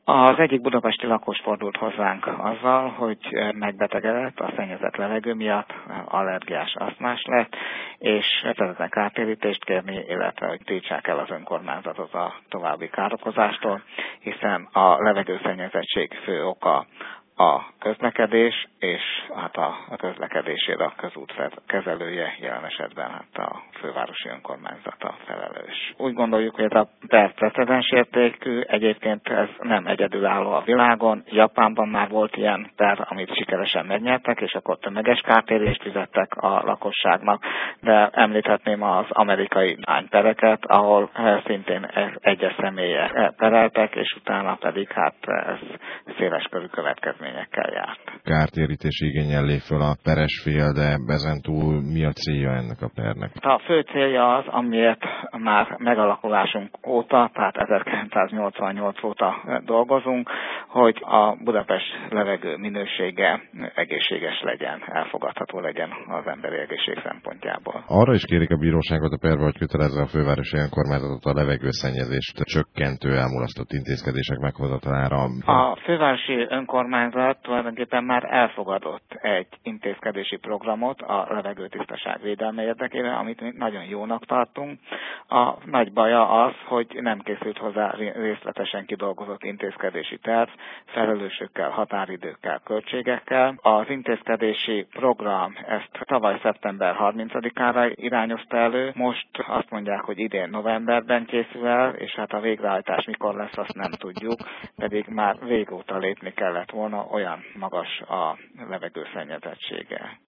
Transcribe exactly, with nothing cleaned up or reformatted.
Az egyik budapesti lakos fordult hozzánk azzal, hogy megbetegedett a szennyezett levegő miatt, allergiás asztmás lett, és szeretne kártérítést kérni, illetve hogy tiltsák el az önkormányzatot a további károkozástól, hiszen a levegőszennyezettség fő oka a közlekedés, és hát a, a közlekedésére a közút kezelője, jelen esetben hát a fővárosi önkormányzata felelős. Úgy gondoljuk, hogy ez a terv precedens értékű, egyébként ez nem egyedülálló a világon. Japánban már volt ilyen terv, amit sikeresen megnyertek, és akkor tömeges kártérést fizettek a lakosságnak, de említhetném az amerikai ánypereket, ahol szintén egyes személyek pereltek, és utána pedig hát ez széleskörű következményekkel járt. Kártérítési igénnyel lép föl a peres fél, de ezen túl mi a célja ennek a pernek? A fő célja az, amiért már megalakulásunk óta, tehát ezerkilencszáznyolcvannyolc óta dolgozunk, hogy a Budapest levegő minősége egészséges legyen, elfogadható legyen az emberi egészség szempontjából. Arra is kérik a bíróságot a perbe, hogy kötelezze a fővárosi önkormányzatot a levegőszennyezést csökkentő elmulasztott intézkedések meghozatalára. A fővárosi önkormányzat tulajdonképpen már elfogadott egy intézkedési programot a levegőtisztaság védelme érdekében, amit mi nagyon jónak tartunk. A nagy baja az, hogy nem készült hozzá részletesen kidolgozott intézkedési terv, felelősökkel, határidőkkel, költségekkel. Az intézkedési program ezt tavaly szeptember harmincadikára irányozta elő, most azt mondják, hogy idén novemberben készül el, és hát a végrehajtás mikor lesz, azt nem tudjuk, pedig már régóta lépni kellett volna, olyan magas a levegőszennyezettsége.